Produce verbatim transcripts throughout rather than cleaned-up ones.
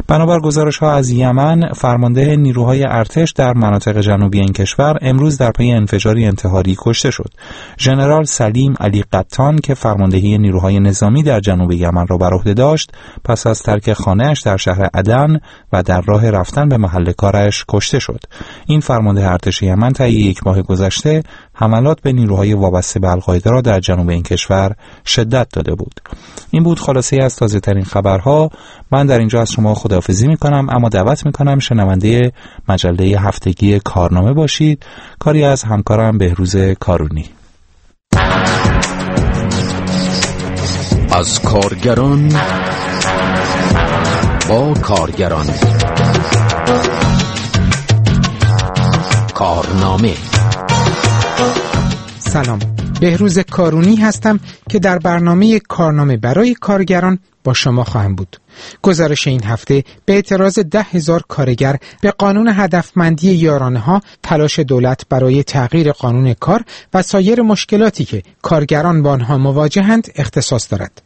بنابر گزارش‌ها از یمن، فرمانده نیروهای ارتش در مناطق جنوبی این کشور امروز در پی انفجاری انتحاری کشته شد. ژنرال سلیم علی قطان که فرماندهی نیروهای نظامی در جنوب یمن را بر عهده داشت، پس از ترک خانه‌اش در شهر عدن و در راه رفتن به محل کارش کشته شد. این فرمانده ارتش یمن طی یک ماه گذشته حملات به نیروهای وابسته به القاعده را در جنوب این کشور شدت داده بود. این بود خلاصه از تازه‌ترین خبرها. من در اینجا از شما خداحافظی می‌کنم، اما دعوت می‌کنم شنونده مجله هفتگی کارنامه باشید، کاری از همکارم بهروز کارونی. از کارگران با کارگران، کارنامه. سلام، بهروز کارونی هستم که در برنامه کارنامه برای کارگران با شما خواهم بود. گزارش این هفته به اعتراض ده هزار کارگر به قانون هدفمندی یارانه ها، تلاش دولت برای تغییر قانون کار و سایر مشکلاتی که کارگران با آنها مواجهند اختصاص دارد.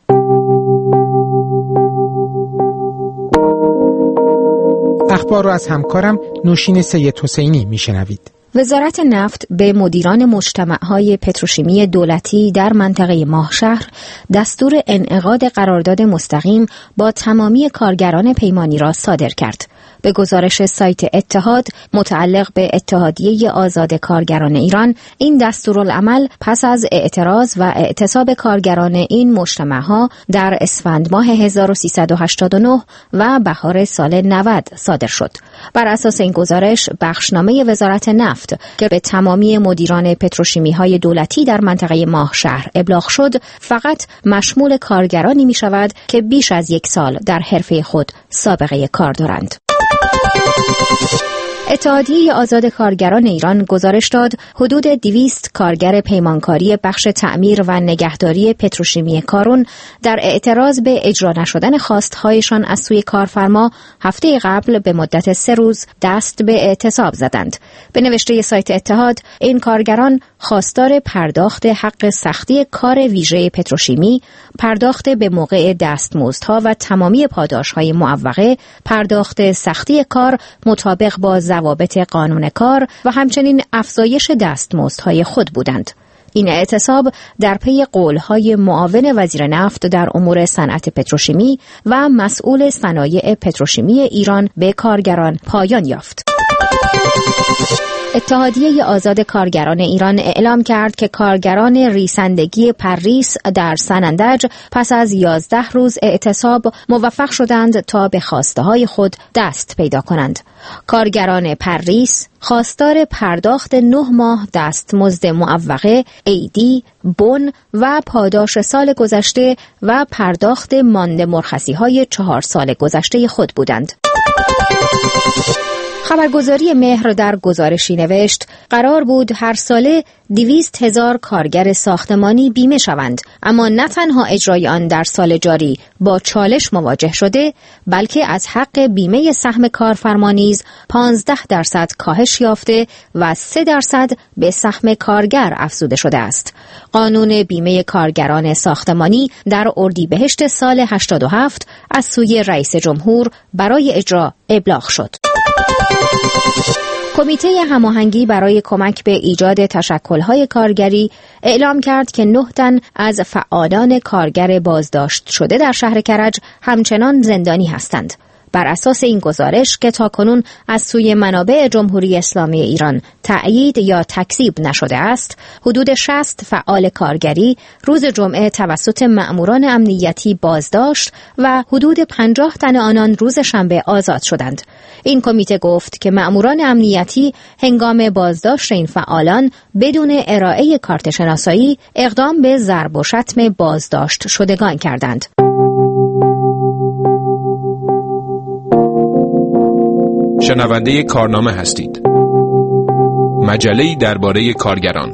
اخبار را از همکارم نوشین سید حسینی میشنوید. وزارت نفت به مدیران مجتمع‌های پتروشیمی دولتی در منطقه ماهشهر دستور انعقاد قرارداد مستقیم با تمامی کارگران پیمانی را صادر کرد. به گزارش سایت اتحاد متعلق به اتحادیه آزاد کارگران ایران، این دستورالعمل پس از اعتراض و اعتصاب کارگران این مجتمع‌ها در اسفند ماه هزار و سیصد و هشتاد و نه و بهار سال نود صادر شد. بر اساس این گزارش، بخشنامه وزارت نفت که به تمامی مدیران پتروشیمی‌های دولتی در منطقه ماهشهر ابلاغ شد، فقط مشمول کارگرانی می‌شود که بیش از یک سال در حرفه خود سابقه کار دارند. اتحادیه آزاد کارگران ایران گزارش داد حدود دویست کارگر پیمانکاری بخش تعمیر و نگهداری پتروشیمی کارون در اعتراض به اجرا نشدن خواستهایشان از سوی کارفرما هفته قبل به مدت سه روز دست به اعتصاب زدند. به نوشته سایت اتحاد، این کارگران خواستار پرداخت حق سختی کار ویژه پتروشیمی، پرداخت به موقع دستمزدها و تمامی پاداش‌های معوقه، پرداخت سختی کار مطابق با ضوابط قانون کار و همچنین افزایش دستمزدهای خود بودند. این اعتصاب در پی قولهای معاون وزیر نفت در امور صنعت پتروشیمی و مسئول صنایع پتروشیمی ایران به کارگران پایان یافت. اتحادیه آزاد کارگران ایران اعلام کرد که کارگران ریسندگی پرریس در سنندج پس از یازده روز اعتصاب موفق شدند تا به خواسته‌های خود دست پیدا کنند. کارگران پرریس خواستار پرداخت نه ماه دستمزد معوقه، عیدی، بن و پاداش سال گذشته و پرداخت مانده مرخصی‌های چهار سال گذشته خود بودند. خبرگزاری مهر در گزارشی نوشت قرار بود هر ساله دویست هزار کارگر ساختمانی بیمه شوند، اما نه تنها اجرای آن در سال جاری با چالش مواجه شده، بلکه از حق بیمه سهم کارفرما نیز پانزده درصد کاهش یافته و سه درصد به سهم کارگر افزوده شده است. قانون بیمه کارگران ساختمانی در اردیبهشت سال هشتاد و هفت از سوی رئیس جمهور برای اجرا ابلاغ شد. کمیته هماهنگی برای کمک به ایجاد تشکل‌های کارگری اعلام کرد که نه تن از فعالان کارگر بازداشت شده در شهر کرج همچنان زندانی هستند. بر اساس این گزارش که تاکنون از سوی منابع جمهوری اسلامی ایران تأیید یا تکذیب نشده است، حدود شصت فعال کارگری روز جمعه توسط مأموران امنیتی بازداشت و حدود پنجاه تن آنان روز شنبه آزاد شدند. این کمیته گفت که مأموران امنیتی هنگام بازداشت این فعالان بدون ارائه کارت شناسایی اقدام به ضرب و شتم بازداشت شدگان کردند. شنونده کارنامه هستید. مجله‌ای درباره کارگران.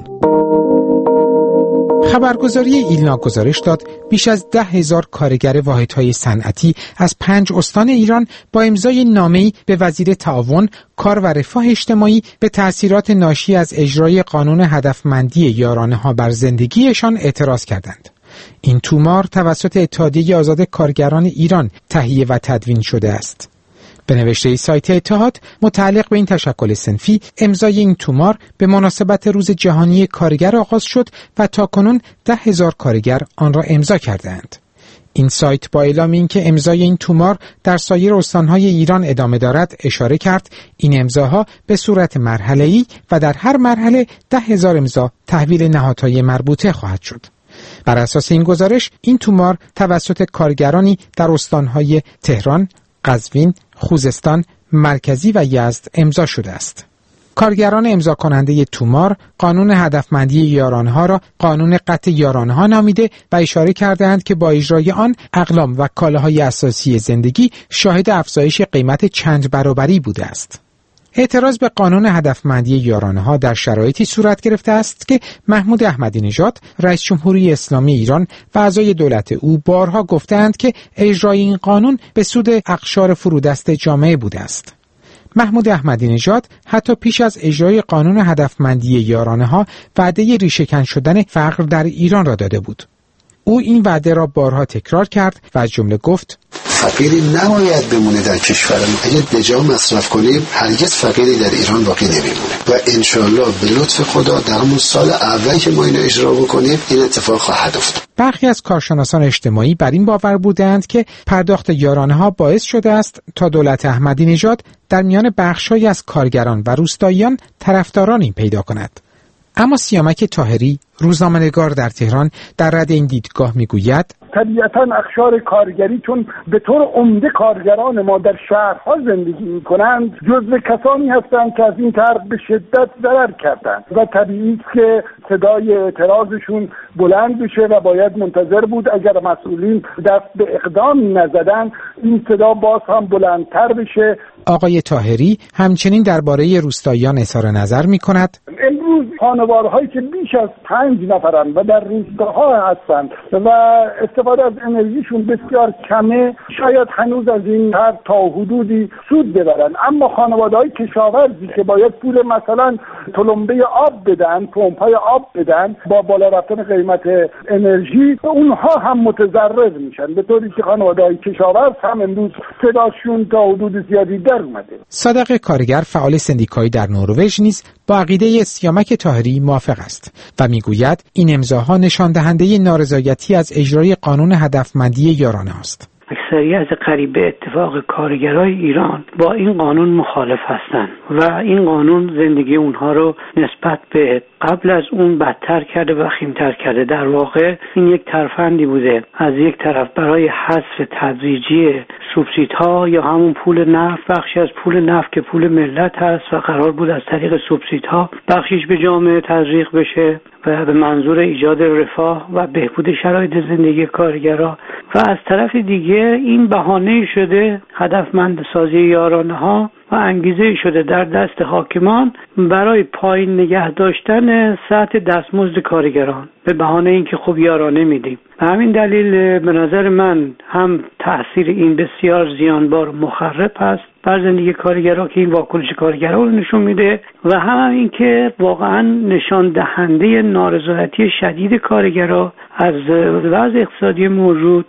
خبرگزاری ایلنا گزارش داد بیش از ده هزار کارگر واحدهای صنعتی از پنج استان ایران با امضای نامه‌ای به وزیر تعاون، کار و رفاه اجتماعی به تأثیرات ناشی از اجرای قانون هدفمندی یارانه‌ها بر زندگیشان اعتراض کردند. این تومار توسط اتحادیه آزاد کارگران ایران تهیه و تدوین شده است. به نوشته سایت اتحاد متعلق به این تشکل صنفی، امضای این تومار به مناسبت روز جهانی کارگر آغاز شد و تاکنون ده هزار کارگر آن را امضا کردند. این سایت با اعلام اینکه امضای این تومار در سایر استانهای ایران ادامه دارد اشاره کرد این امضاها به صورت مرحله‌ای و در هر مرحله ده هزار امضا تحویل نهادهای مربوطه خواهد شد. بر اساس این گزارش این تومار توسط کارگرانی در استانهای تهران، قزوین، خوزستان، مرکزی و یزد امضا شده است. کارگران امضا کننده تومار قانون هدفمندی یارانه‌ها را قانون قطع یارانه‌ها نامیده و اشاره کردند که با اجرای آن اقلام و کالاهای اساسی زندگی شاهد افزایش قیمت چند برابری بوده است. اعتراض به قانون هدفمندی یارانه‌ها در شرایطی صورت گرفته است که محمود احمدی نژاد رئیس جمهوری اسلامی ایران و اعضای دولت او بارها گفتند که اجرای این قانون به سود اقشار فرودست جامعه بوده است. محمود احمدی نژاد حتی پیش از اجرای قانون هدفمندی یارانه‌ها وعده ریشه‌کن شدن فقر در ایران را داده بود. او این وعده را بارها تکرار کرد و از جمله گفت فقیری نباید بمونه در کشورمون. اگه دجا مصرف کنیم هرگز فقیری در ایران باقی نمیمونه و انشالله به لطف خدا در همون سال اول که ما اینو اجرا بکنیم این اتفاق خواهد افتاد. برخی از کارشناسان اجتماعی بر این باور بودند که پرداخت یارانه‌ها باعث شده است تا دولت احمدی نژاد در میان بخش‌هایی از کارگران و روستاییان طرفدارانی پیدا کند. اما سیامک طاهری، روزنامه‌نگار در تهران، در رد این دیدگاه میگوید طبیعتاً اقشار کارگری چون به طور عمده کارگران ما در شهرها زندگی می‌کنند جزو کسانی هستند که از این طرح به شدت ضرر کردند و طبیعی است که صدای اعتراضشون بلند بشه و باید منتظر بود اگر مسئولین دست به اقدام نزدن این صدا باز هم بلندتر بشه. آقای طاهری همچنین درباره روستاییان اظهار نظر می‌کند. امروز خانوارهایی که بیش از پنج نفرند و در روستاها هستند و استفاده از انرژیشون بسیار کمه شاید هنوز از این هر تا حدودی سود ببرن، اما خانواده‌های کشاورزی که باید پول مثلا تلمبه آب بدن، پمپ‌های آب بدن با بالا رفتن قیمت انرژی اونها هم متضرر میشن، به طوری که خانواده‌های کشاورز هم امروز صداشون تا حدود زیادی در اومده. صادق کارگر فعال سندیکایی در نروژ نیز با عقیده سیامک طاهری موافق است و میگوید این امضاها نشان دهنده نارضایتی از اجرای قانون هدفمندی یارانه است. اکثریت قریب به اتفاق کارگرای ایران با این قانون مخالف هستند و این قانون زندگی اونها رو نسبت به قبل از اون بدتر کرده و وخیم‌تر کرده. در واقع این یک ترفندی بوده، از یک طرف برای حذف تدریجی سوبسیدها یا همون پول نفت، بخشی از پول نفت که پول ملت هست و قرار بود از طریق سوبسیدها بخشیش به جامعه تزریق بشه و به منظور ایجاد رفاه و بهبود شرایط زندگی کارگرها، و از طرف دیگه این بهانه شده هدفمند سازی یارانه‌ها و انگیزه شده در دست حاکمان برای پایین نگه داشتن سطح دستمزد کارگران به بهانه اینکه خوب یارانه میدیم. به همین دلیل به نظر من هم تأثیر این بسیار زیانبار و مخرب هست بر زندگی کارگرها که این واکنش کارگرها رو نشون میده و هم این که واقعا نشان دهنده نارضایتی شدید کارگرها از وضع اقتصادی موجود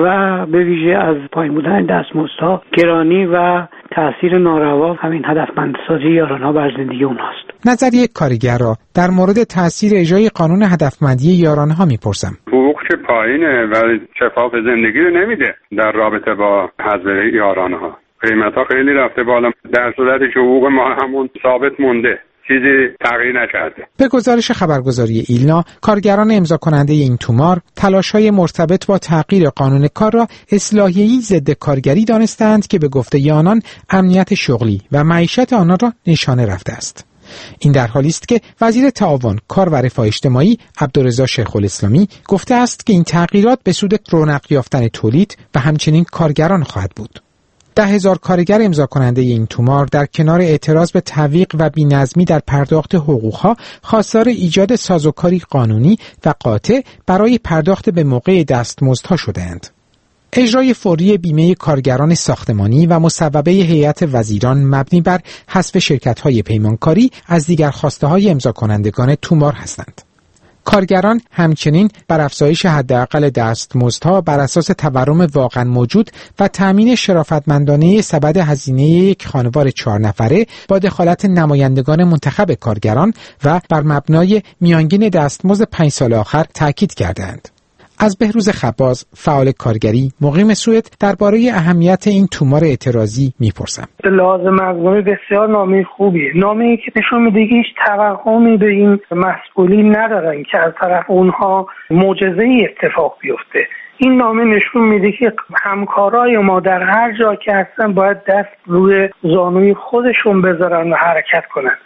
و به ویژه از پایین بودن دستمزدها، گرانی و تأثیر ناروا همین هدفمندسازی یارانه‌ها بر زندگی اونهاست. نظریه کارگر را در مورد تأثیر اجرای قانون هدفمندی یارانه‌ها میپرسم. حقوق که پایینه ولی کفاف زندگی رو نمیده در رابطه با حذف یارانه‌ها. قیمت‌ها خیلی رفته بالا در صورتی که حقوق ما همون ثابت مونده، چیزی تغییر نکرده. به گزارش خبرگزاری ایلنا، کارگران امضا کننده این تومار تلاش‌های مرتبط با تغییر قانون کار را اصلاحیه‌ای ضد کارگری دانستند که به گفته آنان امنیت شغلی و معیشت آنان را نشانه رفته است. این در حالی است که وزیر تعاون، کار و رفاه اجتماعی عبدالرضا شیخ‌الاسلامی گفته است که این تغییرات به سود رونق یافتن تولید و همچنین کارگران خواهد بود. ده هزار کارگر امضا کننده این تومار در کنار اعتراض به تعویق و بی‌نظمی در پرداخت حقوقها خواستار ایجاد سازوکاری قانونی و قاطع برای پرداخت به موقع دستمزدها شدند. اجرای فوری بیمه کارگران ساختمانی و مصوبه هیئت وزیران مبنی بر حذف شرکت‌های پیمانکاری از دیگر خواسته‌های امضا کنندگان تومار هستند. کارگران همچنین بر افزایش حداقل دستمزدها بر اساس تورم واقعا موجود و تأمین شرافتمندانه سبد هزینه یک خانوار چهار نفره با دخالت نمایندگان منتخب کارگران و بر مبنای میانگین دستمزد پنج سال آخر تاکید کردند. از بهروز خباز، فعال کارگری مقیم سوئد، درباره اهمیت این تومار اعتراضی میپرسم. به لحاظ مضمونی بسیار نامه خوبیه، نامه‌ای که نشون میده که هیچ توهمی به این مسئولین ندارن که از طرف اونها معجزه‌ای اتفاق بیفته. این نامه نشون میده که همکارای ما در هر جا که هستن باید دست روی زانوی خودشون بذارن و حرکت کنن.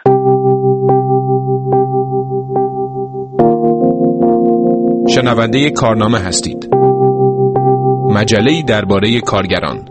شنونده کارنامه هستید. مجله‌ای درباره کارگران.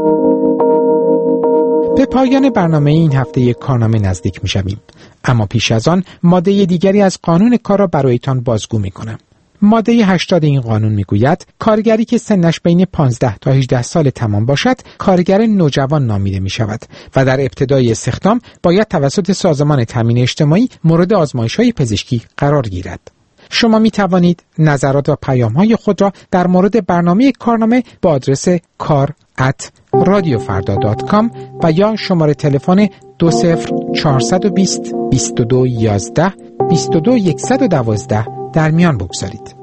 به پایان برنامه این هفته یک کارنامه نزدیک می‌شویم، اما پیش از آن ماده دیگری از قانون کار را برایتان بازگو می‌کنم. ماده هشتاد این قانون میگوید کارگری که سنش بین پانزده تا هجده سال تمام باشد کارگر نوجوان نامیده می شود و در ابتدای استخدام باید توسط سازمان تامین اجتماعی مورد آزمایش‌های پزشکی قرار گیرد. شما می توانید نظرات و پیام‌های خود را در مورد برنامه کارنامه با آدرس کار ات رادیو فردا دات کام و یا شماره تلفن دو صفر چهارصد و بیست بیست و دو یازده بیست و دو صد و دوازده در میان بگذارید.